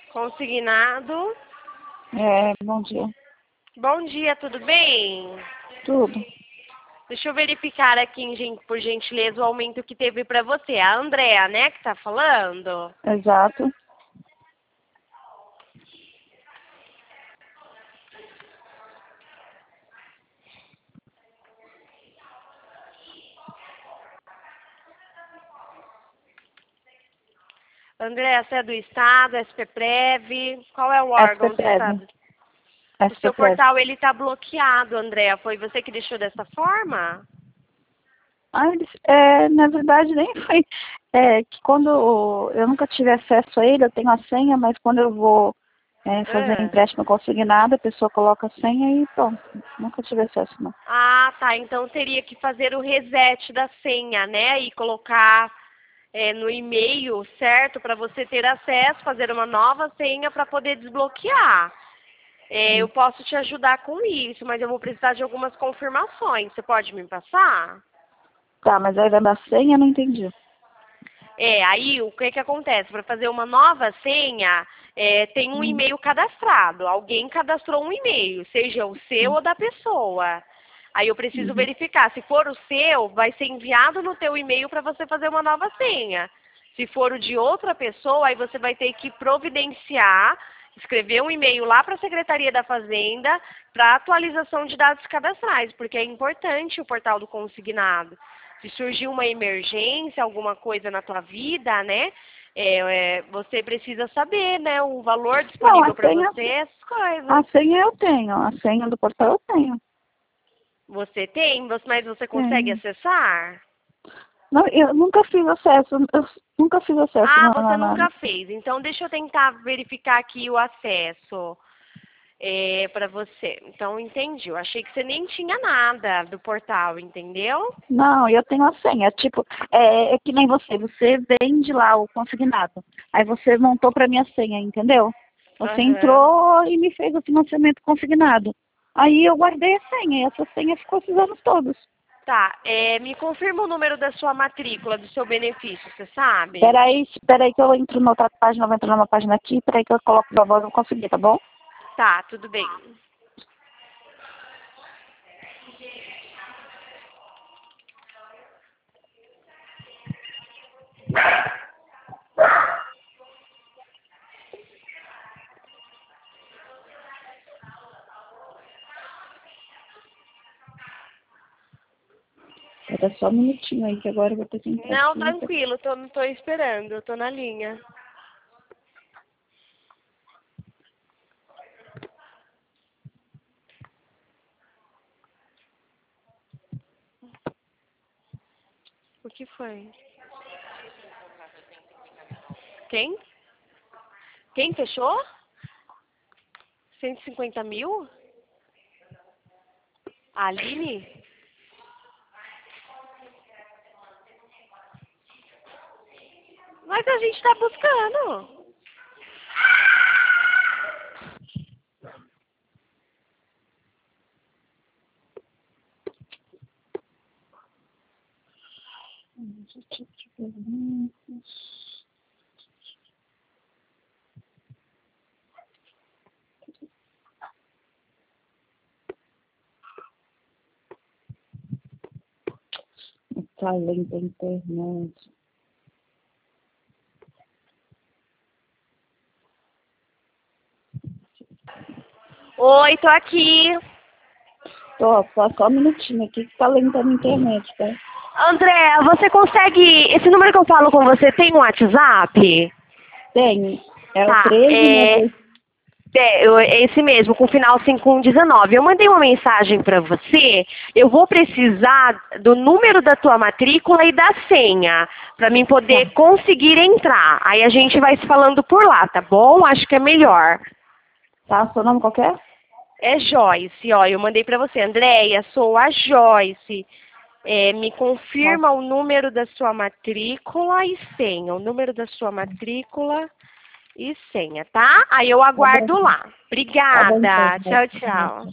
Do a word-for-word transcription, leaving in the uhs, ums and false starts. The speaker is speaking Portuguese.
Consignado. É, bom dia. Bom dia, tudo bem? Tudo. Deixa eu verificar aqui, gen- por gentileza, o aumento que teve para você. A Andréa, né, que tá falando? Exato. Andréa, você é do Estado, S P Prev? Qual é o órgão do SPPrev. Estado? O seu SPPrev. portal, ele tá bloqueado, Andréa. Foi você que deixou dessa forma? Ah, eles, é, na verdade, nem foi. É, que quando eu nunca tive acesso a ele, eu tenho a senha, mas quando eu vou é, fazer Ah. empréstimo consignado, a pessoa coloca a senha e pronto. Nunca tive acesso, não. Ah, tá. Então teria que fazer o reset da senha, né? E colocar é, no e-mail, certo? Para você ter acesso, fazer uma nova senha para poder desbloquear. É, eu posso te ajudar com isso, mas eu vou precisar de algumas confirmações. Você pode me passar? Tá, mas aí vai dar senha, eu não entendi. É, aí o que que acontece? Para fazer uma nova senha, é, tem um Hum, e-mail cadastrado. Alguém cadastrou um e-mail, seja o seu hum, ou da pessoa. Aí eu preciso uhum. verificar. Se for o seu, vai ser enviado no teu e-mail para você fazer uma nova senha. Se for o de outra pessoa, aí você vai ter que providenciar, escrever um e-mail lá para a Secretaria da Fazenda para atualização de dados cadastrais, porque é importante o portal do consignado. Se surgir uma emergência, alguma coisa na tua vida, né? é, é, você precisa saber, né? O valor Não, a disponível para senha, você, essas coisas. a senha eu tenho. A senha do portal eu tenho. Você tem, você- mas você consegue Tenho. acessar? Não, eu nunca fiz acesso. Eu nunca fiz acesso Ah, na, você na, na- nunca fez. Então, deixa eu tentar verificar aqui o acesso é, para você. Então, entendi. Eu achei que você nem tinha nada do portal, entendeu? Não, eu tenho a senha. Tipo, é, é que nem você. Você vende lá o consignado. Aí você montou para minha senha, entendeu? Você Aham. entrou e me fez o financiamento consignado. Aí eu guardei a senha e essa senha ficou esses anos todos. Tá, é, me confirma o número da sua matrícula, do seu benefício, você sabe? Peraí, peraí que eu entro na outra página, eu vou entrar numa página aqui, peraí que eu coloco a voz e vou conseguir, tá bom? Tá, tudo bem. Era só um minutinho aí, que agora eu vou ter que entrar Não, aqui. tranquilo, tô, não tô esperando, eu tô na linha. O que foi? Quem? Quem fechou? cento e cinquenta mil? A Aline? Mas a gente tá buscando. Tá lenta a internet. Oi, tô aqui. Tô, só, só um minutinho aqui que tá lenta a minha internet, tá? André, você consegue... Esse número que eu falo com você tem um WhatsApp? Tenho. É o Tá, treze, é... né? É, eu- é esse mesmo, com final cinco um dezenove. Eu mandei uma mensagem para você. Eu vou precisar do número da tua matrícula e da senha para mim Tá, poder conseguir entrar. Aí a gente vai se falando por lá, tá bom? Acho que é melhor. tá, seu nome qualquer? É Joyce, ó, eu mandei para você. Andréia, sou a Joyce. É, me Tá, confirma o número da sua matrícula e senha. O número da sua matrícula e senha, tá? Aí eu tá bom, aguardo lá. tá bom então. Obrigada. Tá, Tchau, tá, tá. tchau.